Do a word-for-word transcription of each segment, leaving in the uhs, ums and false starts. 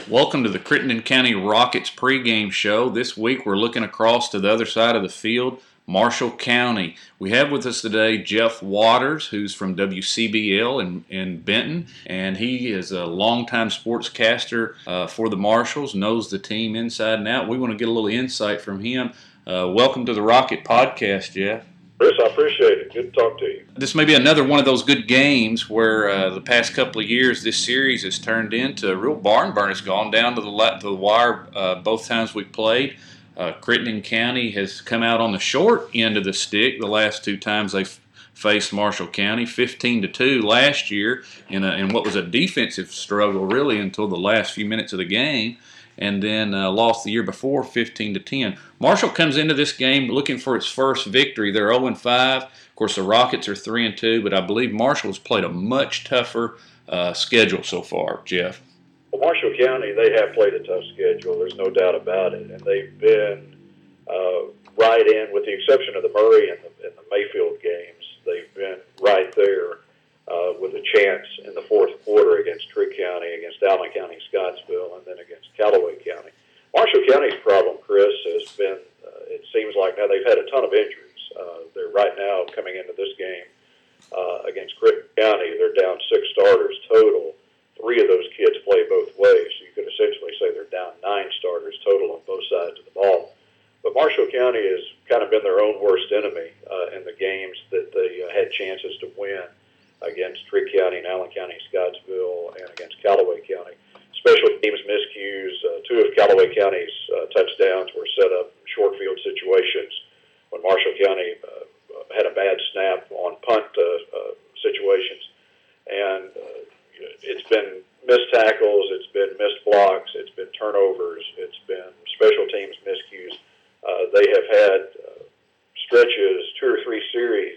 Welcome to the Crittenden County Rockets pregame show. This week we're looking across to the other side of the field, Marshall County. We have with us today Jeff Waters, who's from W C B L in, in Benton, and he is a longtime sportscaster uh, for the Marshalls, knows the team inside and out. We want to get a little insight from him. Uh, welcome to the Rocket Podcast, Jeff. Chris, I appreciate it. Good to talk to you. This may be another one of those good games where uh, the past couple of years this series has turned into a real barn burner. It's gone down to the, to the wire uh, both times we played. Uh, Crittenden County has come out on the short end of the stick the last two times they've faced Marshall County, fifteen to two last year in, a, in what was a defensive struggle really until the last few minutes of the game, and then uh, lost the year before fifteen to ten. Marshall comes into this game looking for its first victory. They're oh and five. Of course, the Rockets are three and two, but I believe Marshall's played a much tougher uh, schedule so far, Jeff. Well, Marshall County, they have played a tough schedule. There's no doubt about it. And they've been uh, right in, with the exception of the Murray and the, and the Mayfield games, they've been right there uh, with a chance in the fourth quarter against Tree County, against Allen County, Scottsville, and then against Callaway County. Marshall County's problem, Chris, has been, uh, it seems like now they've had a ton of injuries. Uh, they're right now coming into this game uh, against Crittenden County. They're down six starters total. Three of those kids play both ways, so you could essentially say they're down nine starters total on both sides of the ball. But Marshall County has kind of been their own worst enemy uh, in the games that they uh, had chances to win against Tree County and Allen County, Scottsville, and against Callaway County. Special teams miscues. Uh, two of Callaway County's uh, touchdowns were set up in short field situations when Marshall County uh, had a bad snap on punt uh, uh, situations. And uh, it's been missed tackles, it's been missed blocks, it's been turnovers, it's been special teams miscues. Uh, they have had uh, stretches, two or three series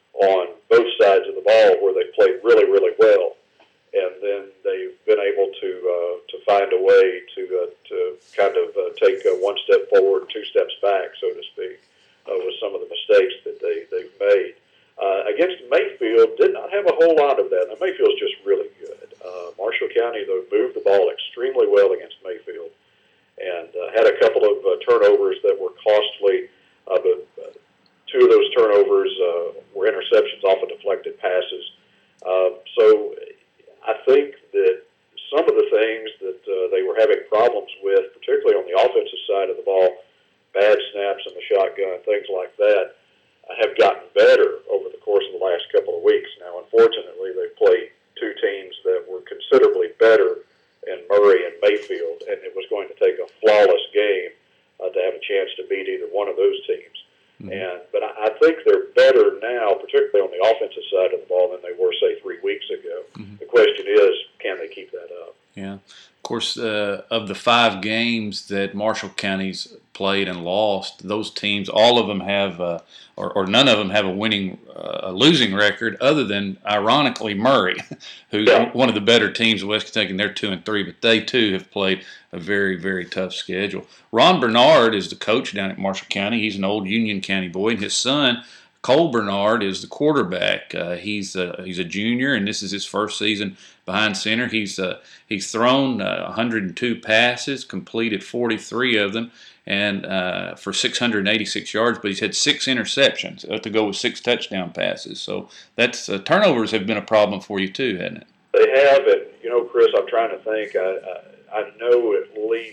on both sides of the ball where they played really, really well. And then they've been able to uh, to find a way to uh, to kind of uh, take uh, one step forward, two steps back, so to speak. Uh, with some of the mistakes that they, they've made. Uh, against Mayfield, did not have a whole lot of that. Now, Mayfield's just really good. Uh, Marshall County, though, moved the ball extremely well against Mayfield and uh, had a couple of uh, turnovers that were costly, uh, but uh, two of those turnovers uh, were interceptions off of deflected passes. Uh, so I think that some of the things that uh, they were having problems with, particularly on the offensive side of the ball, bad snaps in the shotgun, things like that, have gotten better over the course of the last couple of weeks. Now, unfortunately, they played two teams that were considerably better in Murray and Mayfield, and it was going to take a flawless game uh, to have a chance to beat either one of those teams. Mm-hmm. And But I, I think they're better now, particularly on the offensive side of the ball, than they were, say, three weeks ago. Mm-hmm. The question is, can they keep that up? Yeah. Of course, uh, of the five games that Marshall County's played and lost, those teams, all of them have, uh, or, or none of them have a winning, uh, a losing record, other than, ironically, Murray, who's yeah. one of the better teams of West Kentucky, and they're two and three, but they too have played a very, very tough schedule. Ron Bernard is the coach down at Marshall County. He's an old Union County boy, and his son, Cole Bernard, is the quarterback. Uh, he's a, he's a junior, and this is his first season behind center. He's uh, he's thrown uh, one hundred two passes, completed forty-three of them, and uh, for six hundred eighty-six yards. But he's had six interceptions uh, to go with six touchdown passes. So that's uh, turnovers have been a problem for you too, hasn't it? They have, and you know, Chris, I'm trying to think. I I, I know at least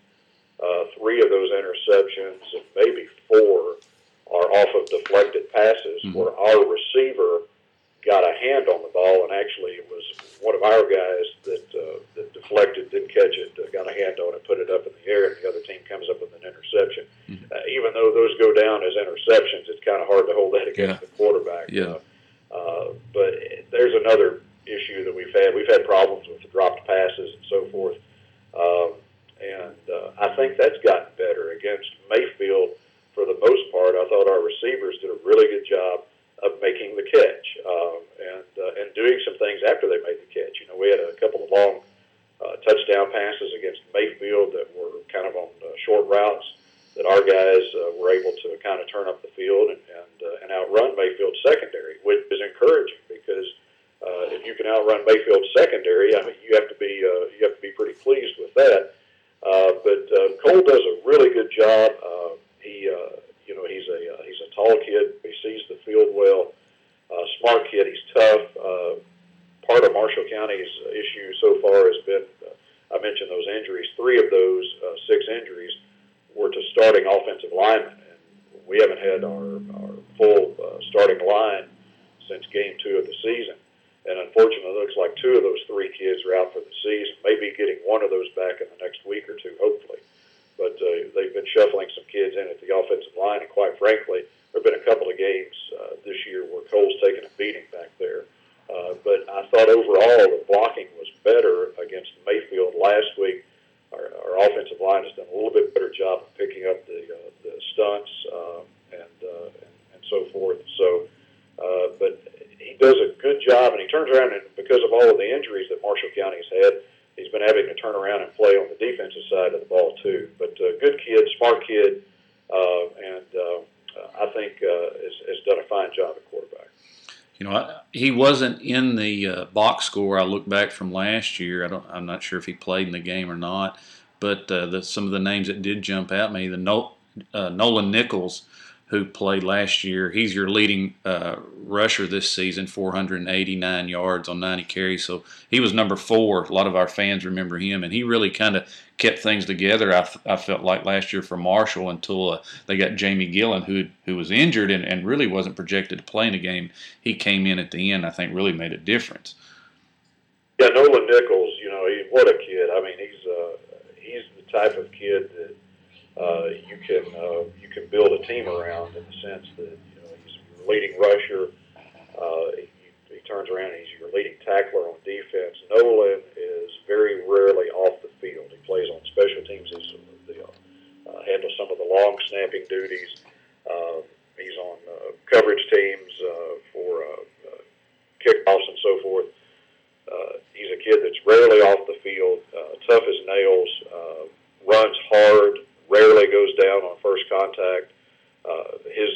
uh, three of those interceptions, and maybe four, are off of deflected passes, mm-hmm. where our receiver got a hand on the ball, and actually it was one of our guys that uh, that deflected, didn't catch it, uh, got a hand on it, put it up in the air, and the other team comes up with an interception. Mm-hmm. Uh, even though those go down as interceptions, it's kind of hard to hold that against yeah. the quarterback. Yeah. Uh, uh, but there's another issue that we've had. We've had problems with the dropped passes and so forth, um, and uh, I think that's gotten better. Against Mayfield, for the most part, I thought our receivers did a really good job of making the catch um, and uh, and doing some things after they made the catch. You know, we had a couple of long uh, touchdown passes against Mayfield that were kind of on uh, short routes that our guys uh, were able to kind of turn up the field and and, uh, and outrun Mayfield's secondary, which is encouraging because Uh, if you can outrun Mayfield's secondary, I mean, you have to be uh, you have to be pretty pleased with that. Uh, but uh, Cole does a really good job. Uh, he, uh, you know, he's a uh, he's a tall kid. He sees the field well. Uh, smart kid. He's tough. Uh, part of Marshall County's issue so far has been, uh, I mentioned those injuries. Three of those uh, six injuries were to starting offensive linemen, and we haven't had our, our full uh, starting line since game two of the season. And unfortunately, it looks like two of those three kids are out for the season. Maybe getting one of those back in the next week or two, hopefully. But uh, they've been shuffling some kids in at the offensive line, and quite frankly, there have been a couple of games uh, this year where Cole's taken a beating back there. Uh, but I thought overall the blocking was better against Mayfield last week. Our, our offensive line has done a little bit better job of picking up the, uh, the stunts um, and, uh, and and so forth. So, uh, but he does a good job, and he turns around, and because of all of the injuries that Marshall County's had, he's been having to turn around and play on the defensive side of the ball too. But uh, good kid, smart kid, uh, and uh, I think uh, has, has done a fine job at quarterback. You know, I, he wasn't in the uh, box score. I look back from last year. I don't. I'm not sure if he played in the game or not. But uh, the, some of the names that did jump at me, the no, uh, Nolan Nichols, who played last year. He's your leading uh, rusher this season, four hundred eighty-nine yards on ninety carries. So he was number four. A lot of our fans remember him, and he really kind of kept things together, I, I felt like, last year for Marshall until uh, they got Jamie Gillen, who who was injured and, and really wasn't projected to play in the game. He came in at the end, I think, really made a difference. Yeah, Nolan Nichols, you know, he, what a kid. I mean, he's uh, he's the type of kid that Uh, you can uh, you can build a team around in the sense that you know he's your leading rusher. Uh, he, he turns around and he's your leading tackler on defense. Nolan is very rarely off the field. He plays on special teams. He's the, uh, handles some of the long snapping duties. Uh, he's on uh, coverage teams uh, for uh, uh, kickoffs and so forth. Uh, he's a kid that's rarely off the field. Uh, tough as nails. Uh, runs hard. Rarely goes down on first contact. Uh, his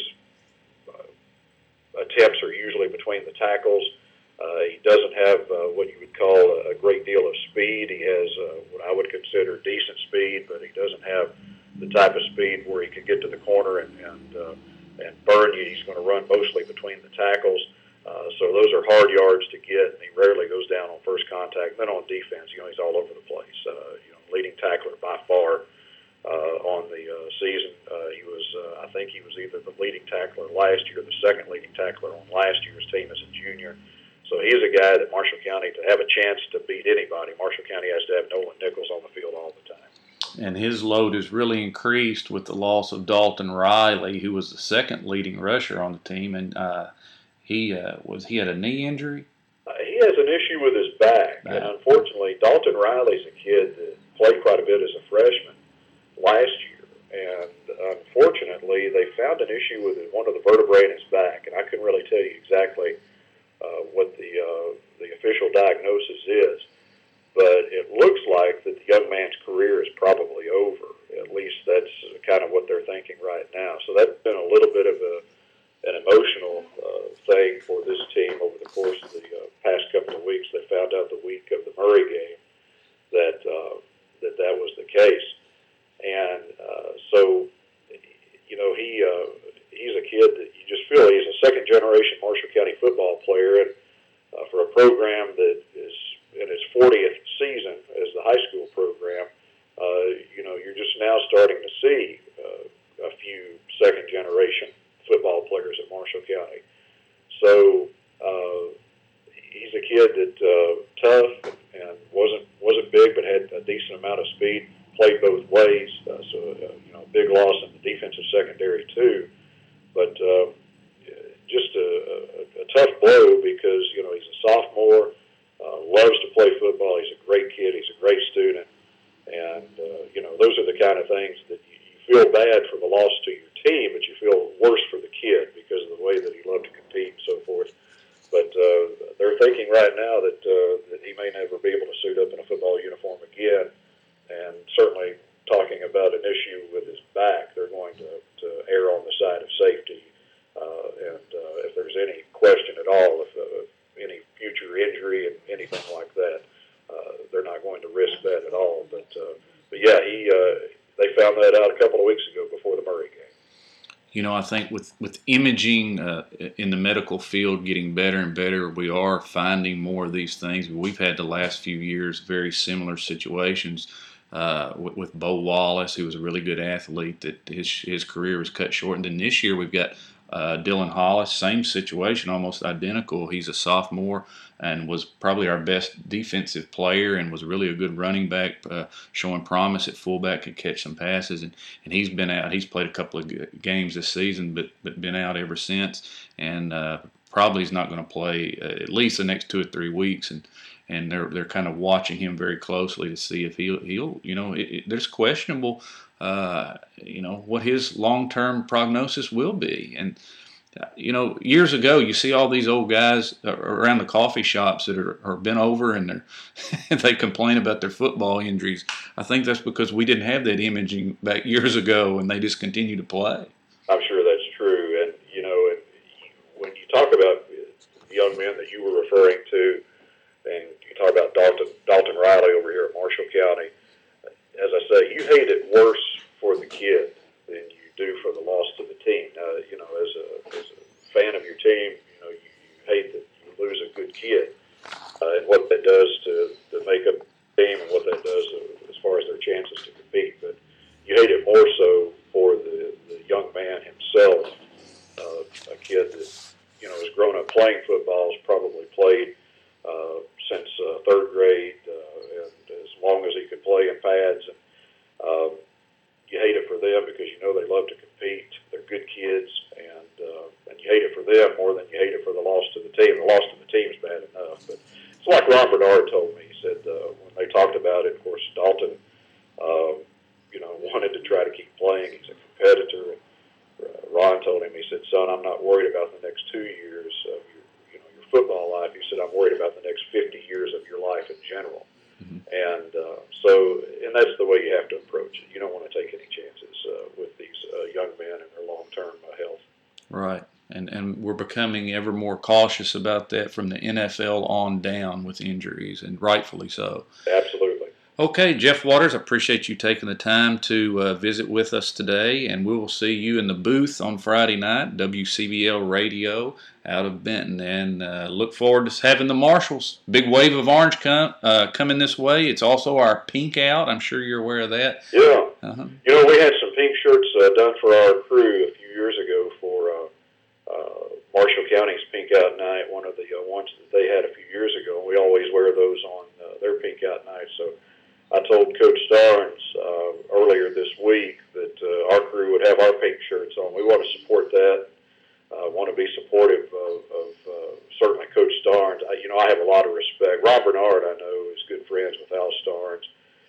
uh, attempts are usually between the tackles. Uh, he doesn't have uh, what you would call a great deal of speed. He has uh, what I would consider decent speed, but he doesn't have the type of speed where he can get to the corner and and, uh, and burn you. He's going to run mostly between the tackles. Uh, so those are hard yards to get, and he rarely goes down on first contact. Then on defense, you know, he's all over the place. Uh, you know, leading tackler by far. Uh, on the uh, season, uh, he was, uh, I think he was either the leading tackler last year or the second leading tackler on last year's team as a junior. So he's a guy that Marshall County, to have a chance to beat anybody, Marshall County has to have Nolan Nichols on the field all the time. And his load has really increased with the loss of Dalton Riley, who was the second leading rusher on the team. And uh, he uh, was he had a knee injury? Uh, he has an issue with his back. Uh, and unfortunately, Dalton Riley's a kid that played quite a bit as a freshman last year, and unfortunately they found an issue with one of the vertebrae in his back, and I couldn't really tell you exactly uh, what the uh, the official diagnosis is, but it looks like that the young man's career is probably over. At least that's kind of what they're thinking right now. So that's been a little bit of a an emotional uh, thing for this team over the course of the uh, past couple of weeks. They found out the week of the Murray game that uh, that that was the case. And uh, so, you know, he uh, he's a kid that you just feel he's a second-generation Marshall County football player, and uh, for a program that is in its fortieth season as the high school program, uh, you know, you're just now starting to see uh, a few second-generation football players at Marshall County. So uh, he's a kid that uh, tough and wasn't wasn't big, but had a decent amount of speed. Played both ways, uh, so uh, you know, big loss in the defensive secondary too. But uh, just a, a, a tough blow because you know he's a sophomore, uh, loves to play football. He's a great kid. He's a great student, and uh, you know those are the kind of things that you, you feel bad for the loss to your team, but you feel worse for the kid because of the way that he loved to compete and so forth. But uh, they're thinking right now that uh, that he may never be able to suit up in a football uniform again. And certainly talking about an issue with his back, they're going to, to err on the side of safety. Uh, and uh, if there's any question at all, if uh, any future but yeah, he uh, they found that out a couple of weeks ago before the Murray game. You know, I think with, with imaging uh, in the medical field getting better and better, we are finding more of these things. We've had the last few years very similar situations uh, with, with Bo Wallace, who was a really good athlete, that his his career was cut short. And then this year we've got uh, Dylan Hollis, same situation, almost identical. He's a sophomore and was probably our best defensive player and was really a good running back, uh, showing promise at fullback, could catch some passes. And, and he's been out. He's played a couple of games this season, but but been out ever since. And uh, probably is not going to play uh, at least the next two or three weeks. And and they're they're kind of watching him very closely to see if he'll he'll you know it, it, there's questionable uh, you know what his long-term prognosis will be. And you know, years ago, you see all these old guys around the coffee shops that are, are bent over and they're, they complain about their football injuries. I think that's because we didn't have that imaging back years ago, and they just continue to play. I'm sure that's true. And, you know, when you talk about the young men that you were referring to, and you talk about Dalton, Dalton Riley over here at Marshall County, as I say, you hate it worse for the kid than you do for the loss to the team. Uh, you know, as a, as a fan of your team, you know, you, you hate that you lose a good kid, uh, and what that does to, to make up the team and what that does as far as their chances to compete. But you hate it more so for the, the young man himself, uh, a kid that, you know, has grown up playing football, has probably played uh, since uh, third grade, uh, and as long as he could play in pads. And um, you hate it for them because you know they love to compete. They're good kids, and uh, and you hate it for them more than you hate it for the loss to the team. The loss to the team is bad enough, but it's like Ron Bernard told me. He said uh, when they talked about it, of course, Dalton, um, you know, wanted to try to keep playing. He's a competitor. And uh, Ron told him, he said, "Son, I'm not worried about the next two years of your, you know, your football life." He said, "I'm worried about the next fifty years of your life in general." Mm-hmm. And uh, so, and that's the way you have to approach it. You don't want to take any chances uh, with these uh, young men and their long-term uh, health. Right, and and we're becoming ever more cautious about that from the N F L on down with injuries, and rightfully so. Absolutely. Okay, Jeff Waters, I appreciate you taking the time to uh, visit with us today, and we will see you in the booth on Friday night, W C B L Radio out of Benton, and uh, look forward to having the Marshalls. Big wave of orange come, uh, coming this way. It's also our pink out. I'm sure you're aware of that. Yeah. Uh-huh. You know, we had some pink shirts uh, done for our crew a few years ago for uh, uh, Marshall County's Pink Out Night, one of the uh, ones that they had a few years ago, and we always wear those on uh, their Pink Out Night. So I told Coach Starnes uh, earlier this week that uh, our crew would have our pink shirts on. We want to support that. I uh, want to be supportive of, of uh, certainly Coach Starnes. I, you know, I have a lot of respect. Rob Bernard, I know, is good friends with Al Starnes.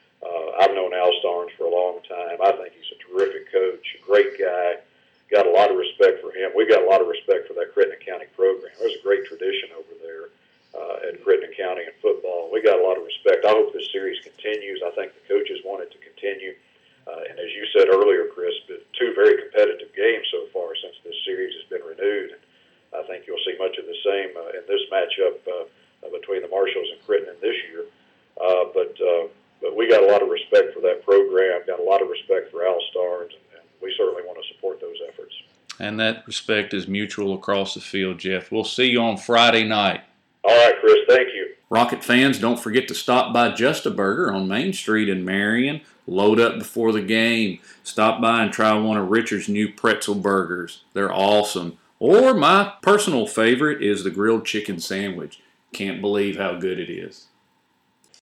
Uh, I've known Al Starnes for a long time. I think he's a terrific coach, a great guy. Got a lot of respect for him. We got a lot of respect for that Crittenden County program. There's a great tradition over there uh, at Crittenden County in football. We got a lot of respect. I hope this series continues. I think the coaches want it to continue. Uh, and as you said earlier, Chris, two very competitive games so far since this series has been renewed. And I think you'll see much of the same uh, in this matchup uh, between the Marshalls and Crittenden this year. Uh, but uh, but we got a lot of respect for that program, got a lot of respect for Al Starnes, and, and we certainly want to support those efforts. And that respect is mutual across the field, Jeff. We'll see you on Friday night. All right, Chris, thank you. Rocket fans, don't forget to stop by Just a Burger on Main Street in Marion. Load up before the game. Stop by and try one of Richard's new pretzel burgers. They're awesome. Or my personal favorite is the grilled chicken sandwich. Can't believe how good it is.